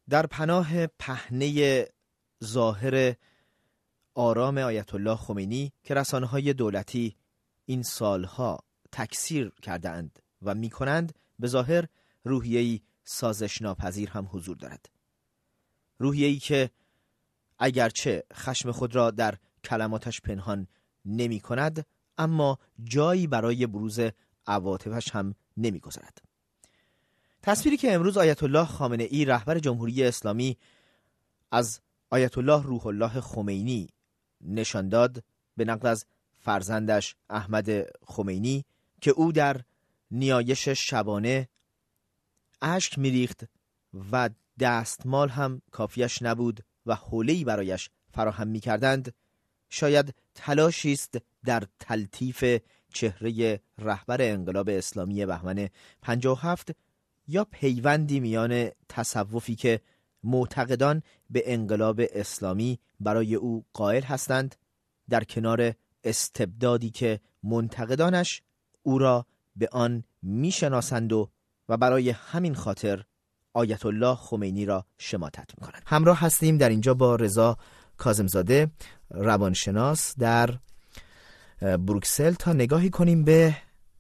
در پناه پهنه ظاهر آرام آیت الله خمینی که رسانه‌های دولتی این سالها تکثیر کرده‌اند و می‌کنند، به ظاهر روحیه‌ای سازش ناپذیر هم حضور دارد. روحیه‌ای که اگرچه خشم خود را در کلماتش پنهان نمی‌کند، اما جایی برای بروز عواطفش هم نمی‌گذارد. تصویری که امروز آیت الله خامنه‌ای رهبر جمهوری اسلامی از آیت الله روح الله خمینی نشان داد، به نقل از فرزندش احمد خمینی که او در نیایش شبانه اشک می‌ریخت و دستمال هم کافیش نبود و حوله‌ای برایش فراهم می‌کردند، شاید تلاشی است در تلطیف چهره رهبر انقلاب اسلامی بهمن 57 یا پیوندی میان تصوفی که معتقدان به انقلاب اسلامی برای او قائل هستند در کنار استبدادی که منتقدانش او را به آن میشناسند و برای همین خاطر آیت الله خمینی را شماتت میکنند. همراه هستیم در اینجا با رضا کاظمزاده، روانشناس در بروکسل، تا نگاهی کنیم به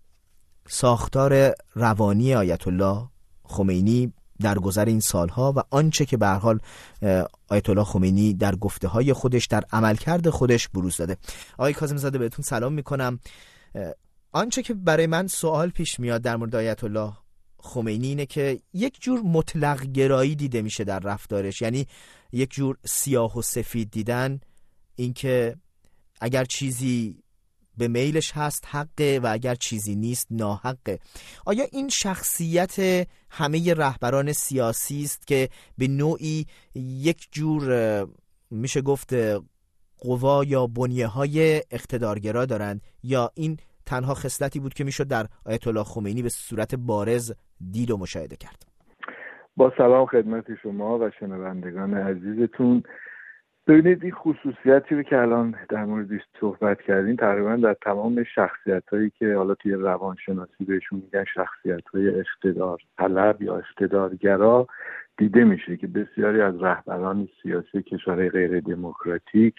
ساختار روانی آیت الله خمینی در گذر این سالها و آنچه که به هر حال آیت الله خمینی در گفته‌های خودش، در عملکرد خودش بروز داده. آقای کاظمزاده، بهتون سلام میکنم. آنچه که برای من سوال پیش میاد در مورد آیت الله خمینی اینه که یک جور مطلق گرایی دیده میشه در رفتارش، یعنی یک جور سیاه و سفید دیدن، اینکه اگر چیزی به میلش هست حقه و اگر چیزی نیست ناحقه. آیا این شخصیت همه رهبران سیاسی است که به نوعی یک جور میشه گفت قوا یا بنیه‌های اقتدارگرا دارند، یا این تنها خصلتی بود که میشد در آیت الله خمینی به صورت بارز دید و مشاهده کرد؟ با سلام خدمت شما و شنوندگان عزیزتون. ببینید، این خصوصیتی رو که الان در موردش صحبت کردین تقریبا در تمام شخصیت‌هایی که حالا توی روانشناسی بهشون میگن شخصیت‌های اقتدار طلب یا اقتدارگرا دیده میشه که بسیاری از رهبران سیاسی کشورهای غیر دموکراتیک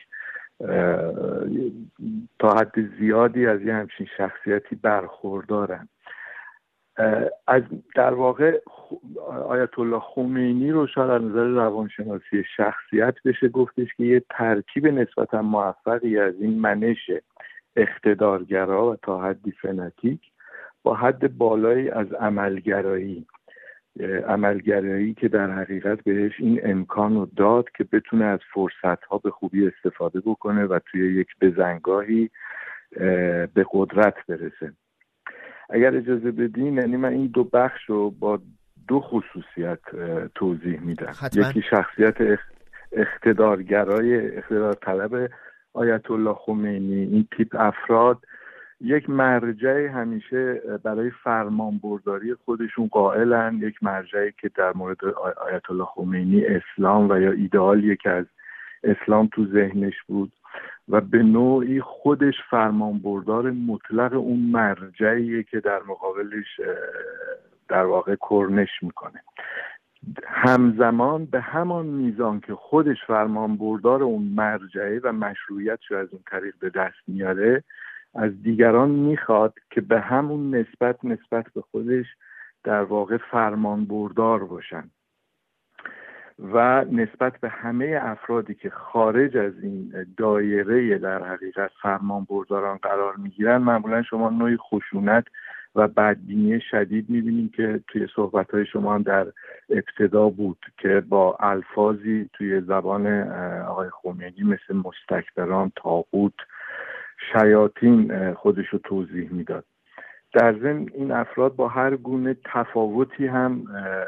تا حد زیادی از یه همچین شخصیتی برخوردارن. از در واقع آیت الله خمینی رو شاید از نظر روانشناسی شخصیت بشه گفتش که یه ترکیب نسبتا موفقی از این منش اقتدارگرا و تا حدی فناتیک با حد بالایی از عملگرایی که در حقیقت بهش این امکان رو داد که بتونه از فرصت‌ها به خوبی استفاده بکنه و توی یک بزنگاهی به قدرت برسه. اگر اجازه بدین، یعنی من این دو بخش رو با دو خصوصیت توضیح میدم. یکی شخصیت اقتدارگرای اقتدار طلب آیت الله خمینی. این تیپ افراد یک مرجع همیشه برای فرمانبرداری خودشون قائلن، یک مرجعی که در مورد آیت الله خمینی اسلام و یا ایدئالی که از اسلام تو ذهنش بود و به نوعی خودش فرمانبردار مطلق اون مرجعیه که در مقابلش در واقع کرنش میکنه. همزمان به همان میزان که خودش فرمانبردار اون مرجعه و مشروعیتش از اون طریق به دست میاره، از دیگران میخواد که به همون نسبت به خودش در واقع فرمانبردار باشن و نسبت به همه افرادی که خارج از این دایره در حقیقت فرمانبرداران قرار میگیرن معمولا شما نوعی خشونت و بدبینی شدید میبینیم که توی صحبت‌های شما هم در ابتدا بود که با الفاظی توی زبان آقای خمینی مثل مستکبران، طاغوت، شیاطین خودش رو توضیح میداد. در ضمن این افراد با هر گونه تفاوتی هم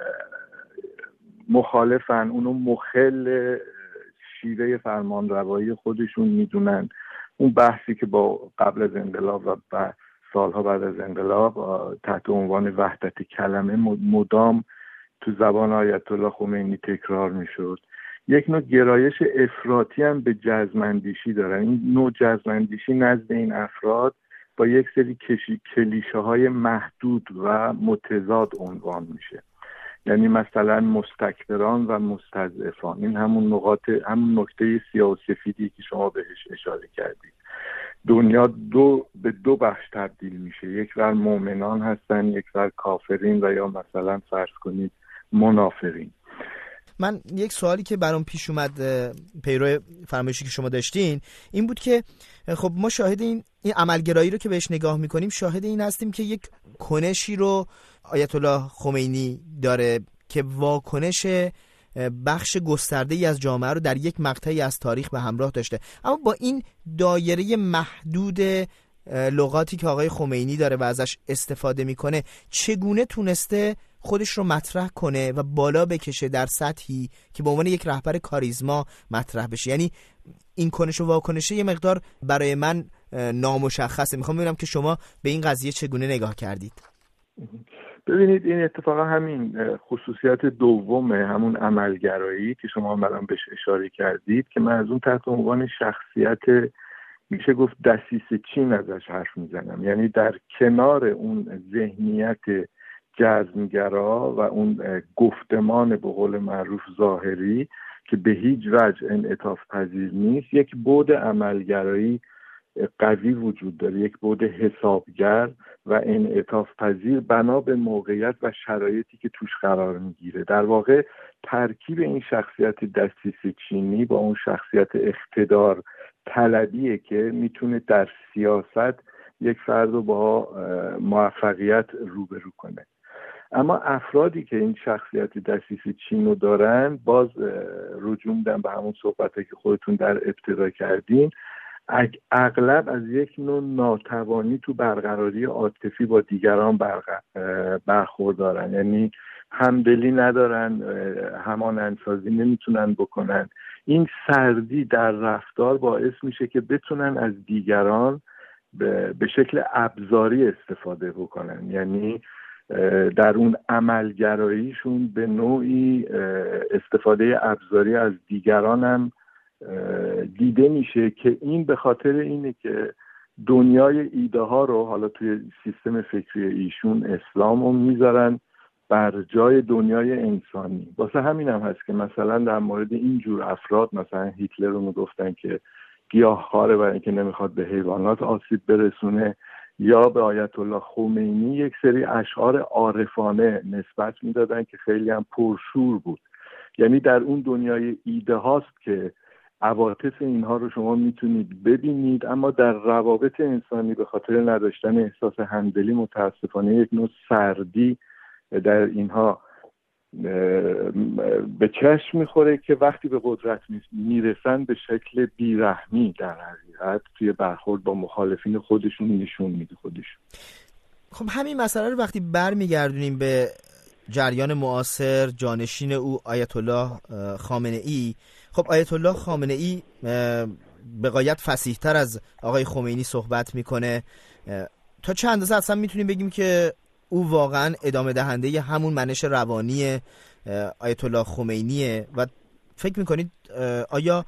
مخالفن، اونو مخل شیوه فرمانروایی خودشون میدونن. اون بحثی که با قبل از انقلاب و سالها بعد از انقلاب تحت عنوان وحدت کلمه مدام تو زبان آیت الله خمینی تکرار میشد. یک نوع گرایش افراطی هم به جزم‌اندیشی دارن. این نوع جزم‌اندیشی نزد این افراد با یک سری کلیشه های محدود و متضاد عنوان میشه. یعنی مثلا مستکبران و مستضعفان. این همون نکته سیاه و سفیدی که شما بهش اشاره کردید. دنیا به دو بخش تبدیل میشه، یک ور مؤمنان هستن، یک ور کافرین و یا مثلا فرض کنید منافقین. من یک سوالی که برام پیش اومد پیرو فرمایشی که شما داشتین این بود که خب ما شاهد این عملگرایی رو که بهش نگاه میکنیم شاهد این هستیم که یک کنشی رو آیت الله خمینی داره که واکنش بخش گسترده‌ای از جامعه رو در یک مقطعی از تاریخ به همراه داشته، اما با این دایره محدود لغاتی که آقای خمینی داره و ازش استفاده میکنه چگونه تونسته خودش رو مطرح کنه و بالا بکشه در سطحی که به عنوان یک رهبر کاریزما مطرح بشه؟ یعنی این کنش و واکنشه یه مقدار برای من نامشخصه. میخوام ببینم که شما به این قضیه چگونه نگاه کردید. ببینید این اتفاقا همین خصوصیت دومه، همون عملگرایی که شما هم بهش اشاره کردید، که من از اون تحت عنوان شخصیت میشه گفت دسیسه چین ازش حرف میزنم. یعنی در کنار اون ذهنیت جزمگرا و اون گفتمان به قول معروف ظاهری که به هیچ وجه انعطاف پذیر نیست، یک بعد عملگرایی قوی وجود داره، یک بعد حسابگر و انعطاف پذیر بنا به موقعیت و شرایطی که توش قرار میگیره. در واقع ترکیب این شخصیت دسیسه چینی با اون شخصیت اقتدار طلبیه که میتونه در سیاست یک فرد رو با موفقیت روبرو کنه. اما افرادی که این شخصیت دسیسه چین رو دارن، باز رجوع میدم به همون صحبتی که خودتون در ابتدا کردین، اغلب از یک نوع ناتوانی تو برقراری عاطفی با دیگران برخوردارن. یعنی همدلی ندارن، همانندسازی نمیتونن بکنن. این سردی در رفتار باعث میشه که بتونن از دیگران به شکل ابزاری استفاده بکنن. یعنی در اون عملگراییشون به نوعی استفاده ابزاری از دیگران هم دیده میشه که این به خاطر اینه که دنیای ایده ها رو حالا توی سیستم فکری ایشون اسلام رو میذارن بر جای دنیای انسانی. واسه همین هم هست که مثلا در مورد این جور افراد، مثلا هیتلر رو میگفتن که گیاهخواره برای اینکه نمیخواد به حیوانات آسیب برسونه، یا به آیت الله خمینی یک سری اشعار عارفانه نسبت میدادن که خیلی هم پرشور بود. یعنی در اون دنیای ایده هاست که عواطف اینها رو شما میتونید ببینید، اما در روابط انسانی به خاطر نداشتن احساس همدلی متاسفانه یک نوع سردی در اینها به چشم میخوره که وقتی به قدرت میرسن به شکل بیرحمی در حقیقت توی برخورد با مخالفین خودشون نشون میده خودشون. خب همین مسئله رو وقتی برمیگردونیم به جریان معاصر، جانشین او آیت الله خامنه ای، خب آیت الله خامنه ای به غایت فصیح‌تر از آقای خمینی صحبت میکنه. تا چه اندازه اصلا میتونیم بگیم که او واقعا ادامه دهنده همون منش روانی آیت الله خمینیه و فکر میکنید آیا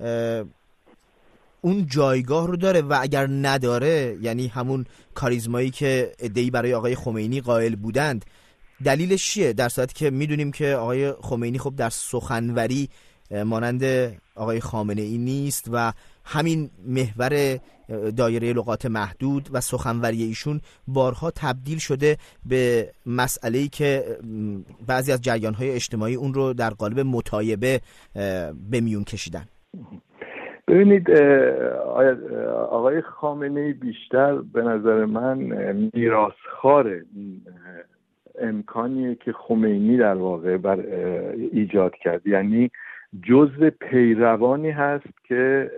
اون جایگاه رو داره؟ و اگر نداره، یعنی همون کاریزمایی که عده‌ای برای آقای خمینی قائل بودند، دلیلش چیه؟ در صورتی که میدونیم که آقای خمینی خب در سخنوری مانند آقای خامنه ای نیست و همین محور دایره لغات محدود و سخنوری ایشون بارها تبدیل شده به مسئله‌ای که بعضی از جریان‌های اجتماعی اون رو در قالب مطایبه به میون کشیدن. ببینید آقای خامنه ای بیشتر به نظر من میراث‌خوار امکانیه که خمینی در واقع ایجاد کرد. یعنی جزء پیروانی هست که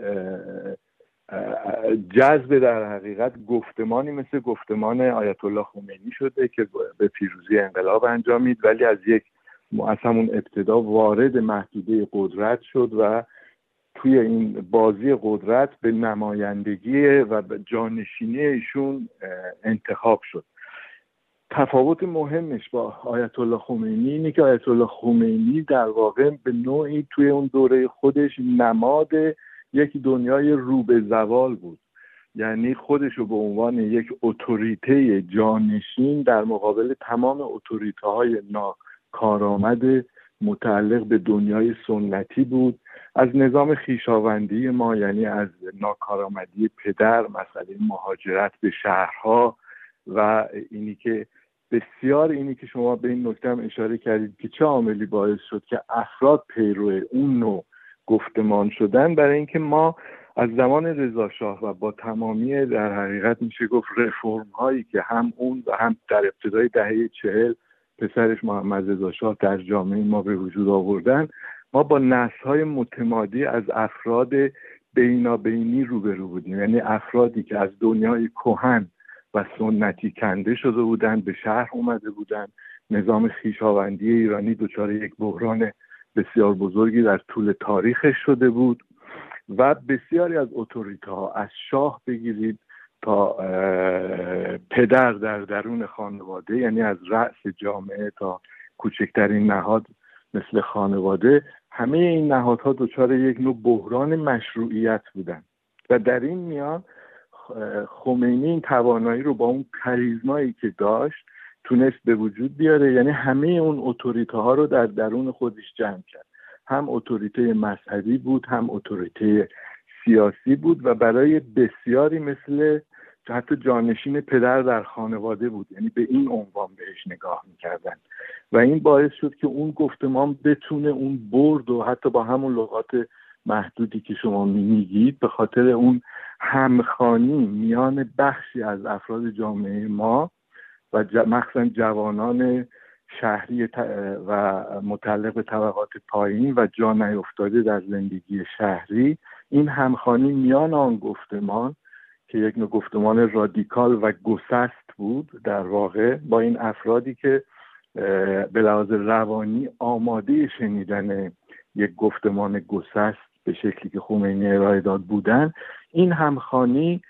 جذب در حقیقت گفتمانی مثل گفتمان آیت الله خمینی شده که به پیروزی انقلاب انجامید، ولی از همون ابتدا وارد محدوده قدرت شد و توی این بازی قدرت به نمایندگی و به جانشینی ایشون انتخاب شد. تفاوت مهمش با آیت الله خمینی اینه که آیت الله خمینی در واقع به نوعی توی اون دوره خودش نماد یک دنیای رو به زوال بود. یعنی خودش رو به عنوان یک اتوریته جانشین در مقابل تمام اتوریته های کارآمد متعلق به دنیای سنتی بود، از نظام خویشاوندی ما، یعنی از ناکارآمدی پدر، مسئله مهاجرت به شهرها و اینی که شما به این نکته هم اشاره کردید که چه عاملی باعث شد که افراد پیرو اون نوع گفتمان شدن. برای اینکه ما از زمان رضا شاه و با تمامی در حقیقت میشه گفت رفرم هایی که هم اون و هم در ابتدای دهه 40 پسرش محمد رضا شاه در جامعه ما به وجود آوردن، ما با نسل‌های متمادی از افراد بینابینی روبرو بودیم، یعنی افرادی که از دنیای کهن و سنتی کنده شده بودند، به شهر اومده بودند. نظام خویشاوندی ایرانی دچار یک بحران بسیار بزرگی در طول تاریخش شده بود و بسیاری از اتوریته‌ها، از شاه بگیرید تا پدر در درون خانواده، یعنی از رأس جامعه تا کوچکترین نهاد مثل خانواده، همه این نهادها دچار یک نوع بحران مشروعیت بودن و در این میان خمینی این توانایی رو با اون کاریزمایی که داشت تونست به وجود بیاره، یعنی همه اون اتوریته ها رو در درون خودش جمع کرد. هم اتوریته مذهبی بود، هم اتوریته سیاسی بود و برای بسیاری مثل حتی جانشین پدر در خانواده بود، یعنی به این عنوان بهش نگاه میکردن و این باعث شد که اون گفتمان بتونه اون برد و حتی با همون لغات محدودی که شما میگید به خاطر اون همخوانی میان بخشی از افراد جامعه ما و مخصوصا جوانان شهری و متعلق به طبقات پایین و جا نیفتاده در زندگی شهری، این همخوانی میان آن گفتمان که یک نوع گفتمان رادیکال و گسست بود در واقع، با این افرادی که به لحاظ روانی آماده شنیدن یک گفتمان گسست به شکلی که خمینی ارائه داد بودن، این همخوانی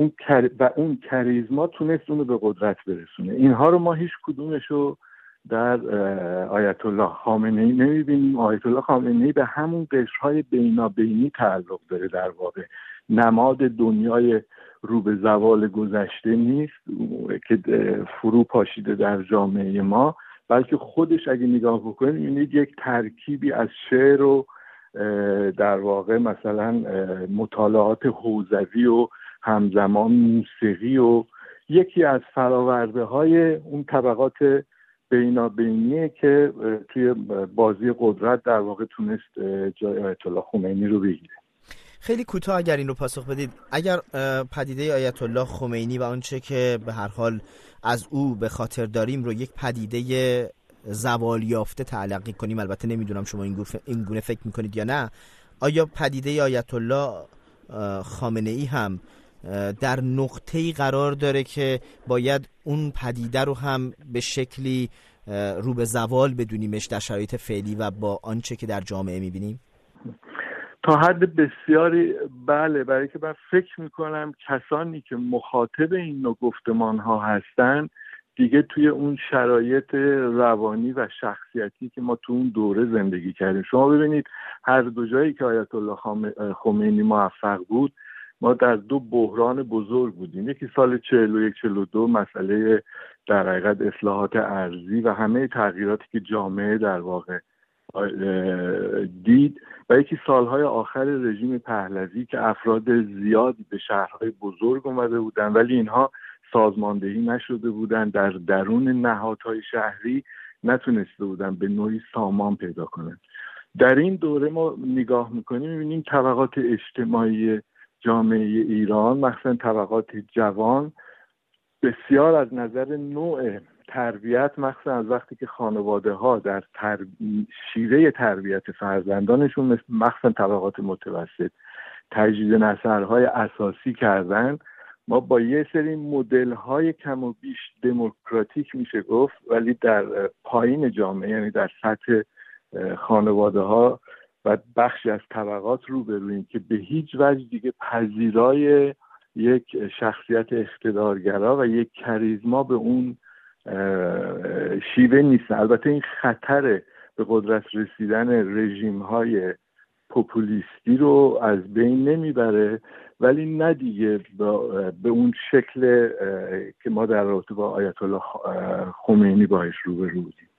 اون کاریزما تونست اونو به قدرت برسونه. اینها رو ما هیچ کدومشو در آیت الله خامنه‌ای نمیبینیم. آیت الله خامنه‌ای به همون قشرهای بینابینی تعلق داره، در واقع نماد دنیای رو به زوال گذشته نیست که فرو پاشیده در جامعه ما، بلکه خودش اگه نگاه بکنید می‌بینید یک ترکیبی از شعر و در واقع مثلا مطالعات حوزوی و همزمان موسیقی و یکی از فراورده‌های اون طبقات بینابینیه که توی بازی قدرت در واقع تونست جای آیت الله خمینی رو بگیره. خیلی کوتاه اگر این رو پاسخ بدید، اگر پدیده آیت الله خمینی و آنچه که به هر حال از او به خاطر داریم رو یک پدیده زوال یافته تلقی کنیم، البته نمیدونم شما این گونه فکر میکنید یا نه، آیا پدیده آیت الله خامنه‌ای هم در نقطه‌ای قرار داره که باید اون پدیده رو هم به شکلی رو به زوال بدونیمش در شرایط فعلی و با آنچه که در جامعه میبینیم؟ تا حد بسیاری بله، برای که من فکر میکنم کسانی که مخاطب این نوع گفتمان ها هستن دیگه توی اون شرایط روانی و شخصیتی که ما تو اون دوره زندگی کردیم. شما ببینید هر دو جایی که آیت الله خمینی موفق بود ما در دو بحران بزرگ بودیم. یکی سال 41-42 مسئله در حقیقت اصلاحات ارضی و همه تغییراتی که جامعه در واقع دید و یکی سالهای آخر رژیم پهلوی که افراد زیادی به شهرهای بزرگ اومده بودن ولی اینها سازماندهی نشده بودن، در درون نهادهای شهری نتونسته بودن به نوعی سامان پیدا کنن. در این دوره ما نگاه میکنیم میبینیم طبقات اجتماعی جامعه ایران، مخصوصا طبقات جوان، بسیار از نظر نوع تربیت، مخصوصا از وقتی که خانواده ها در شیوه تربیت فرزندانشون مخصوصا طبقات متوسط تجدید نسل‌های اساسی کردن، ما با یه سری مدل‌های کم و بیش دموکراتیک میشه گفت ولی در پایین جامعه، یعنی در سطح خانواده ها و بخشی از طبقات روبرویم که به هیچ وجه دیگه پذیرای یک شخصیت اقتدارگرا و یک کاریزما به اون شیوه نیست. البته این خطر به قدرت رسیدن رژیم‌های پوپولیستی رو از بین نمیبره، ولی نه دیگه به اون شکل که ما در رابطه با آیت الله خمینی باهاش روبرو بودیم.